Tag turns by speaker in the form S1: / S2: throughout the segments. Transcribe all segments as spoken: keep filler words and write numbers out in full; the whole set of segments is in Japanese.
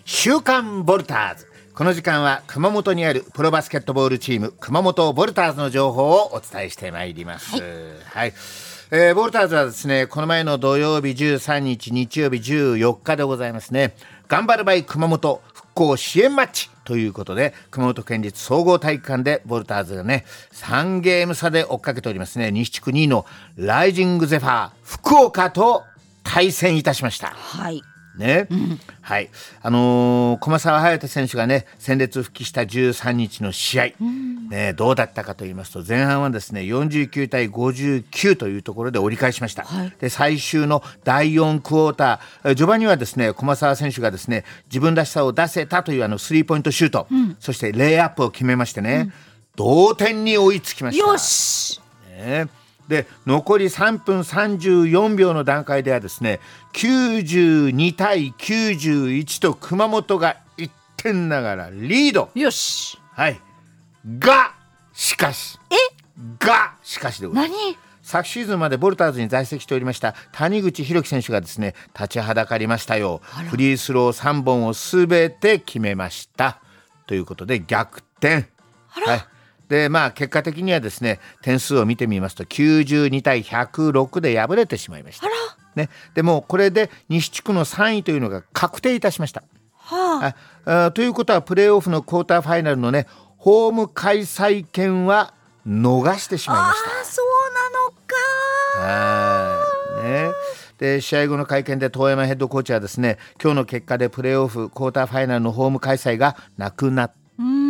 S1: 週刊ボルターズ。この時間は熊本にあるプロバスケットボールチーム熊本ボルターズの情報をお伝えしてまいります。はい、はいえー、ボルターズはですね、この前の土曜日じゅうさんにち、日曜日じゅうよっかでございますね。頑張るばい熊本復興支援マッチということで、熊本県立総合体育館でボルターズがねさんゲーム差で追っかけておりますね、西地区にいのライジングゼファー福岡と対戦いたしました。
S2: はい
S1: ね、うん、はい、あのー、駒澤隼人選手がね戦列復帰したじゅうさんにちの試合、うんね、どうだったかと言いますと、前半はですねよんじゅうきゅうたいごじゅうきゅうというところで折り返しました。はい、で最終のだいよんクォーター序盤にはですね駒澤選手がですね自分らしさを出せたというあのスリーポイントシュート、うん、そしてレイアップを決めましてね、うん、同点に追いつきました。
S2: よし、
S1: ね、で残りさんぷんさんじゅうよんびょうの段階ではですねきゅうじゅうにたいきゅうじゅういちと熊本がいってんながらリード。
S2: よし、
S1: はい、がしかし
S2: え
S1: がしかしでございます。
S2: 何
S1: 昨シーズンまでボルターズに在籍しておりました谷口博樹選手がですね立ちはだかりましたよ。フリースローさんぼんをすべて決めましたということで逆転。
S2: あら、
S1: はいでまあ、結果的にはですね点数を見てみますときゅうじゅうにたいひゃくろくで敗れてしまいました。
S2: あら、
S1: ね、でもこれで西地区のさんいというのが確定いたしました。
S2: は
S1: ああということはプレーオフのクォーターファイナルのねホーム開催権は逃してしまいました。
S2: あ、そうなのか。
S1: はい、ね、で試合後の会見で遠山ヘッドコーチはですね今日の結果でプレーオフクォーターファイナルのホーム開催がなくなった。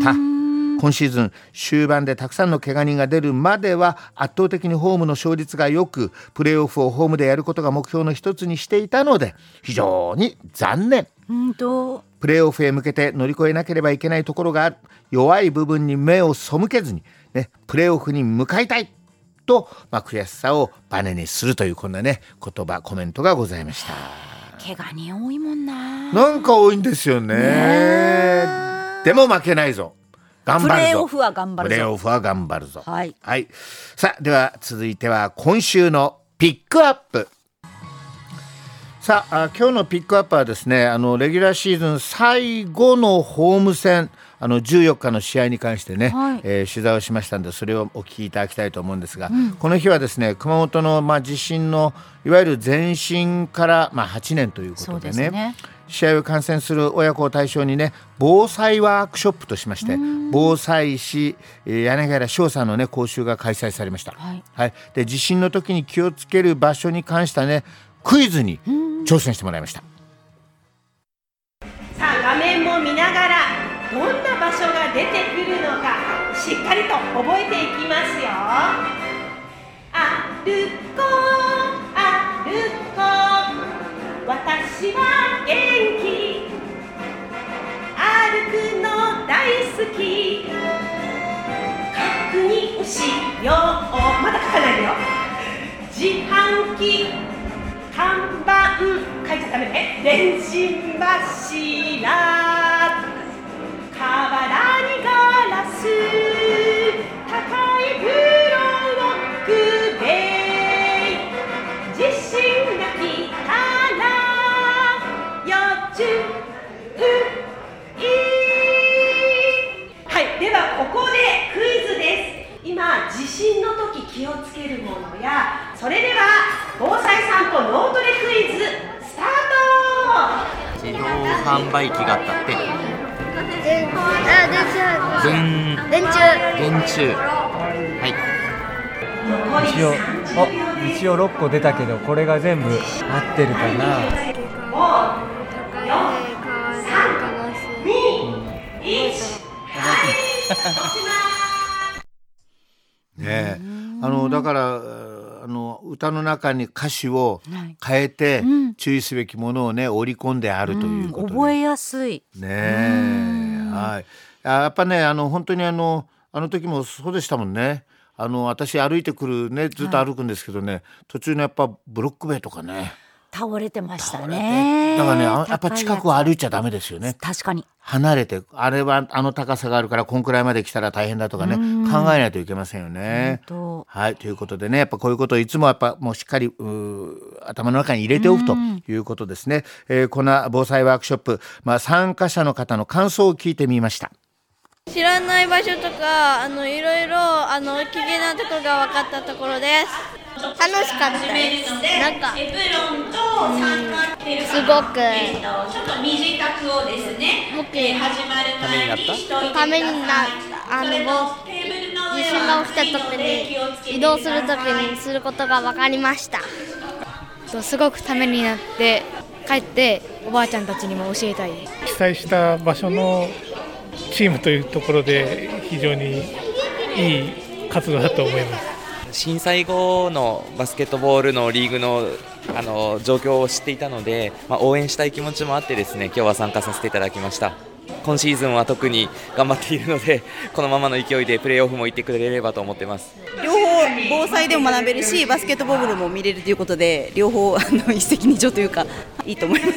S1: 今シーズン終盤でたくさんの怪我人が出るまでは圧倒的にホームの勝率が良くプレーオフをホームでやることが目標の一つにしていたので非常に残念。
S2: うんと
S1: プレーオフへ向けて乗り越えなければいけないところがある。弱い部分に目を背けずに、ね、プレーオフに向かいたいと、まあ、悔しさをバネにするというこんなね言葉コメントがございました。
S2: 怪我人多いもんな。
S1: なんか多いんですよ ね, ねでも負けないぞ、頑張るぞ、
S2: プレーオフは頑張るぞ、
S1: プレーオフは頑張るぞ。
S2: はい、
S1: はい、さあでは続いては今週のピックアップ。さあ、あ今日のピックアップはですねあのレギュラーシーズン最後のホーム戦あのじゅうよっかの試合に関してね、はいえー、取材をしましたのでそれをお聞きいただきたいと思うんですが、うん、この日はですね熊本の、まあ、地震のいわゆる前震から、まあ、はちねんということで ね, でね試合を観戦する親子を対象にね防災ワークショップとしまして防災士柳原翔さんの、ね、講習が開催されました。はいはい、で地震の時に気をつける場所に関したねクイズに挑戦してもらいました。
S3: さあ画面も見ながらどんな場所が出てくるのかしっかりと覚えていきますよ。歩こう歩こう私は元気歩くの大好き確認しようまだ書かないでよ。自販機看板書いちゃダメね。電信柱瓦にガラス高いブロック塀地震が来たら要注意。はいではここでクイズです。今地震の時気をつけるものやそれでは防災散歩脳トレクイズスタート。
S4: 自動販売機があったって
S5: 電電柱
S4: 電柱はい
S6: 一応あ一応ろっこ出たけどこれが全部合ってるかな。
S3: ご、よん、さん、に、いち
S1: ねえあのだからあの歌の中に歌詞を変えて注意すべきものをね織り込んであるということで、
S2: うん、覚えやすい
S1: ねえ、はい、やっぱねあの本当にあのあの時もそうでしたもんね。あの私歩いてくるねずっと歩くんですけどね、はい、途中のやっぱブロック塀とかね
S2: 倒れてましたね。
S1: だからねやっぱ近くを歩いちゃダメですよね。
S2: 確かに
S1: 離れて、あれはあの高さがあるからこんくらいまで来たら大変だとかね、考えないといけませんよね。はい、ということでね、やっぱこういうことをいつもやっぱもうしっかり頭の中に入れておくということですね。えー、この防災ワークショップ、まあ、参加者の方の感想を聞いてみました。
S5: 知らない場所とかあのいろいろあの危険なところが分かったところです。楽しかったです。なんか、うん、すごく僕ためになったためになったあの地震が起きた時に移動する時にすることが分かりました。
S7: すごくためになって帰っておばあちゃんたちにも教えたいです。
S8: 被災した場所のチームというところで非常にいい活動だと思います。
S9: 震災後のバスケットボールのリーグの、あの状況を知っていたので、まあ、応援したい気持ちもあってですね、今日は参加させていただきました。今シーズンは特に頑張っているので、このままの勢いでプレーオフも行ってくれればと思ってます。
S10: 両方防災でも学べるし、バスケットボールも見れるということで、両方あの一石二鳥というかいいと思います。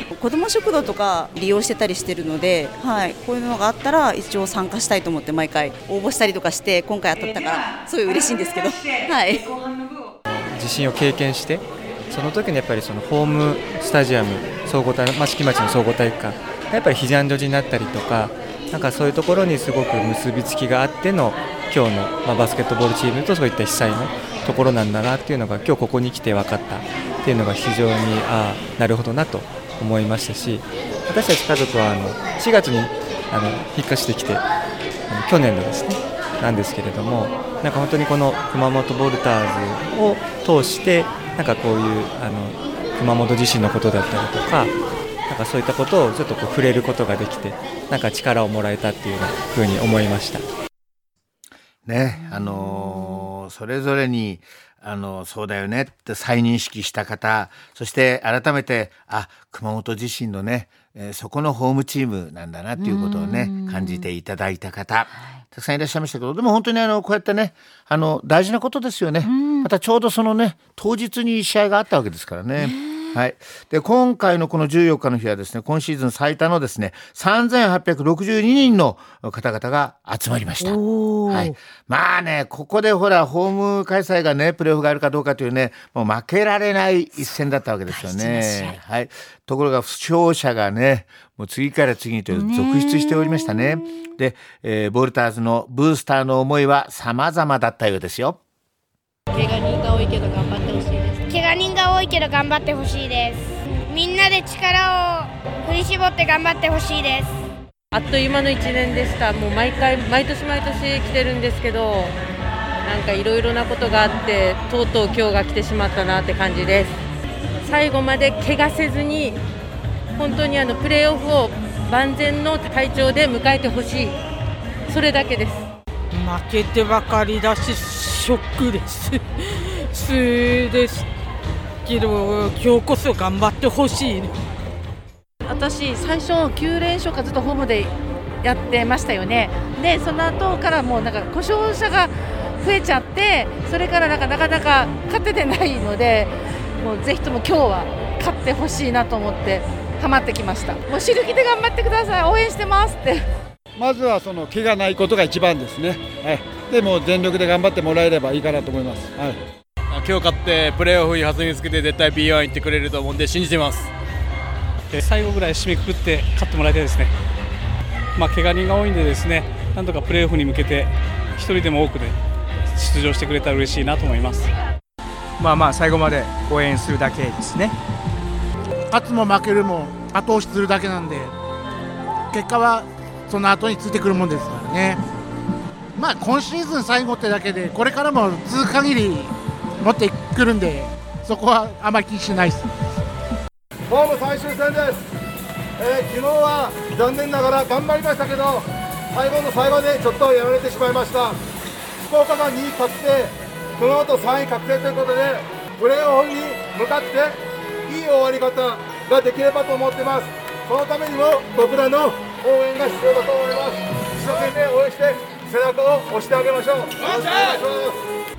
S10: 子ども食堂とか利用してたりしてるので、はい、こういうのがあったら一応参加したいと思って毎回応募したりとかして、今回当たったからすごい嬉しいんですけど、はい、
S6: 地震を経験して、その時にやっぱりそのホームスタジアム総合体、益城町の総合体育館やっぱり避難所になったりとか、なんかそういうところにすごく結びつきがあっての今日の、まあ、バスケットボールチームとそういった被災のところなんだなっていうのが今日ここに来て分かったっていうのが非常にああなるほどなと思いましたし、私たち家族はあのしがつにあの引っ越してきて、あの去年のですねなんですけれども、なんか本当にこの熊本ボルターズを通してなんかこういうあの熊本地震のことだったりとか、なんかそういったことをちょっとこう触れることができて、なんか力をもらえたっていうふうに思いました。
S1: ね、あのー、それぞれにあのそうだよねって再認識した方、そして改めてあ熊本地震のね、えー、そこのホームチームなんだなっていうことをね感じていただいた方たくさんいらっしゃいましたけど、でも本当にあのこうやってねあの大事なことですよね。またちょうどそのね当日に試合があったわけですからね。はい、で今回のこのじゅうよっかの日はですね、今シーズン最多のですねさんぜんはっぴゃくろくじゅうににんの方々が集まりました。はい、まあねここでほらホーム開催がねプレーオフがあるかどうかというねもう負けられない一戦だったわけですよね。はい、ところが負傷者がねもう次から次にと続出しておりましたね。で、えー、ボルターズのブースターの思いは様々だったようですよ。
S5: 怪我人が多いけど頑張ってほしいです。怪我人が多いけど頑張ってほしいです。みんなで力を振り絞って頑張ってほしいです。
S11: あっという間のいちねんでした。もう毎回毎年毎年来てるんですけど、なんかいろいろなことがあってとうとう今日が来てしまったなって感じです。最後まで怪我せずに本当にあのプレーオフを万全の体調で迎えてほしい、それだけです。
S12: 負けてばかりだしショックですすですけど今日こそ頑張ってほしい。
S13: 私最初きゅうれんしょうかずっとホームでやってましたよね。でその後からもうなんか故障者が増えちゃって、それからなんかなかなか勝ててないので、もうぜひとも今日は勝ってほしいなと思ってハマってきました。もう死ぬ気で頑張ってください、応援してますって。
S14: まずはその怪我ないことが一番ですね。はい、でも全力で頑張ってもらえればいいかなと思います。はい、
S15: 今日勝ってプレーオフに弾みつけて絶対 ビーワン 行ってくれると思うんで信じてます。
S8: 最後ぐらい締めくくって勝ってもらいたいですね。まあ怪我人が多いんでですね、なんとかプレーオフに向けて一人でも多くで出場してくれたら嬉しいなと思います。
S16: まあまあ最後まで応援するだけですね。
S17: 勝つも負けるも後押しするだけなんで、結果はその後についてくるもんですからね。まあ今シーズン最後ってだけでこれからも続く限り持ってくるんで、そこはあまり気にしないです。
S18: ホーム最終戦です。えー、昨日は残念ながら頑張りましたけど、最後の最後でちょっとやられてしまいました。福岡がにい確定、熊本さんい確定ということで、プレーオフに向かっていい終わり方ができればと思ってます。そのためにも僕らの応援が必要だと思います。一生懸命応援して背中を押してあげましょう。よろしくお願いします。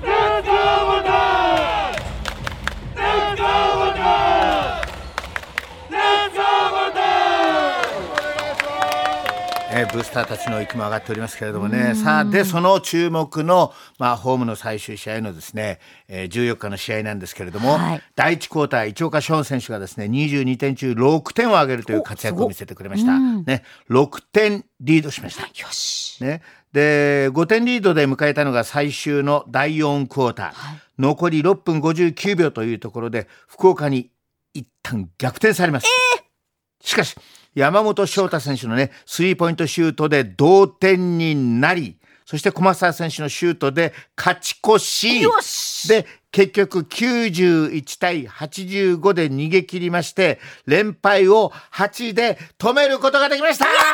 S18: レッツゴーボルターズ！レッツゴーボルターズ！レッツゴーボルターズ！お願いします。
S1: えー、ブースターたちの息も上がっておりますけれどもね。さあでその注目の、まあ、ホームの最終試合のですね、えー、じゅうよっかの試合なんですけれども、はい、だいいちクォーター市岡翔選手がですねにじゅうにてん中ろくてんを挙げるという活躍を見せてくれました、ね、ろくてんリードしました。
S2: よし、
S1: ね、でごてんリードで迎えたのが最終のだいよんクォーター、はい、残りろっぷんごじゅうきゅうびょうというところで福岡に一旦逆転されます、えー、しかし山本翔太選手のねスリーポイントシュートで同点になり、そして小松選手のシュートで勝ち越し、
S2: よし
S1: で結局きゅうじゅういちたいはちじゅうごで逃げ切りまして、連敗をはちで止めることができました。長か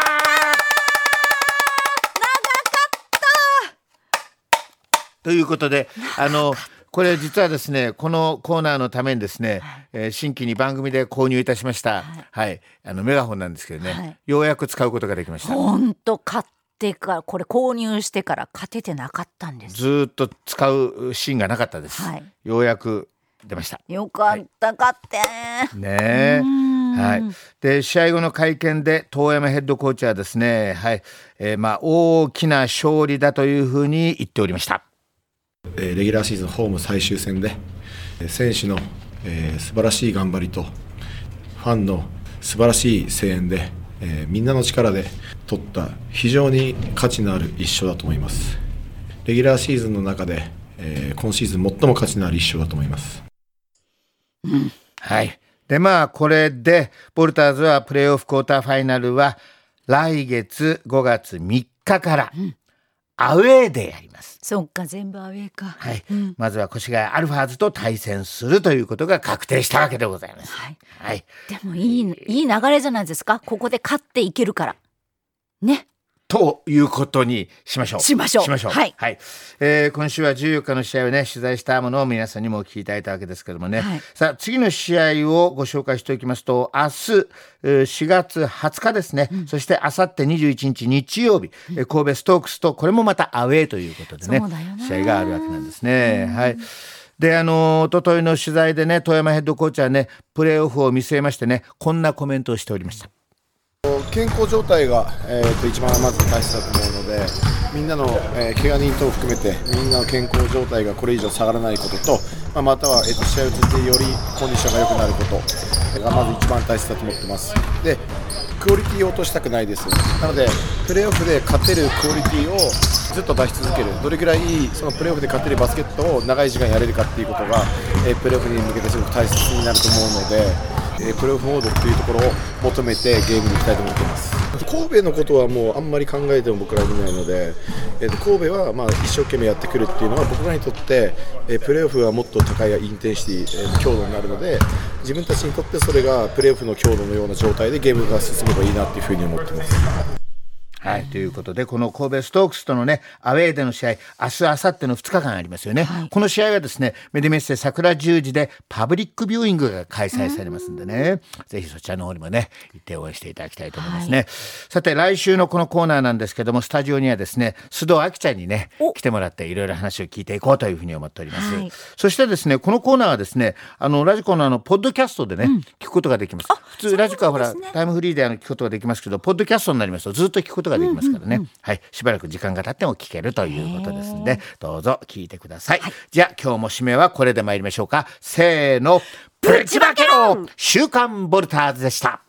S1: ったということで、あのこれ実はですねこのコーナーのためにですね、えー、新規に番組で購入いたしました、はいはい、あのメガホンなんですけどね、はい、ようやく使うことができました。
S2: ほんと買ってからこれ購入してから勝ててなかったんです。
S1: ずっと使うシーンがなかったです、はい、ようやく出ました。
S2: よかった、はい、勝って
S1: ねえ、はい、で試合後の会見で遠山ヘッドコーチはですね、はい、えー、まあ大きな勝利だというふうに言っておりました。
S19: レギュラーシーズンホーム最終戦で選手の、えー、素晴らしい頑張りとファンの素晴らしい声援で、えー、みんなの力で取った非常に価値のある一勝だと思います。レギュラーシーズンの中で、えー、今シーズン最も価値のある一勝だと思います、
S1: うん、はい。でまあこれでボルターズはプレーオフクォーターファイナルは来月ごがつみっかから、うん、アウェーでやります。
S2: そっか、全部アウェーか、
S1: はい、うん、まずは越谷アルファーズと対戦するということが確定したわけでございます、はいはい、
S2: でもいい、いい流れじゃないですか。ここで勝っていけるからね
S1: ということにしましょう
S2: しましょう
S1: しましょう、はいはい、えー、今週はじゅうよっかの試合をね取材したものを皆さんにも聞きいただいたわけですけどもね、はい、さあ次の試合をご紹介しておきますと、明日しがつはつかですね、うん、そしてあさってにじゅういちにち日曜日、うん、神戸ストークスとこれもまたアウェーということでね試合があるわけなんですね、はい。であの一昨日の取材でね遠山ヘッドコーチはねプレーオフを見据えましてねこんなコメントをしておりました。
S19: 健康状態が、えー、と一番まず大切だと思うので、みんなの、えー、怪我人等を含めてみんなの健康状態がこれ以上下がらないことと、まあ、または、えー、と試合を通じてよりコンディションが良くなることがまず一番大切だと思ってます。でクオリティを落としたくないです。なのでプレーオフで勝てるクオリティをずっと出し続ける、どれくらいそのプレーオフで勝てるバスケットを長い時間やれるかっていうことが、えー、プレーオフに向けてすごく大切になると思うので、えー、プレーオフモードっていうところを求めてゲームに行きたいと思っています。神戸のことはもうあんまり考えても僕らいないので、えー、と神戸はまあ一生懸命やってくるっていうのは僕らにとって、えー、プレーオフはもっと高いインテンシティ、えー、強度になるので、自分たちにとってそれがプレーオフの強度のような状態でゲームが進めばいいなっていうふうに思っています。
S1: はい、ということでこの神戸ストークスとのねアウェーでの試合、明日明後日のふつかかんありますよね、はい、この試合はですねメディメッセ桜十字でパブリックビューイングが開催されますんでね、ぜひそちらの方にもね行って応援していただきたいと思いますね、はい、さて来週のこのコーナーなんですけども、スタジオにはですね須藤明ちゃんにね来てもらっていろいろ話を聞いていこうというふうに思っております、はい、そしてですねこのコーナーはですねあのラジコのあのポッドキャストでね、うん、聞くことができます。普通ラジコはほら、ね、タイムフリーであの聞くことができますけど、ポッドキャストになりますとずっと聞くことができますからね、うんうんうん、はい、しばらく時間が経っても聞けるということですのでどうぞ聞いてください、はい、じゃあ今日も締めはこれで参りましょうか。せーの、プチバケロン週刊ボルターズでした。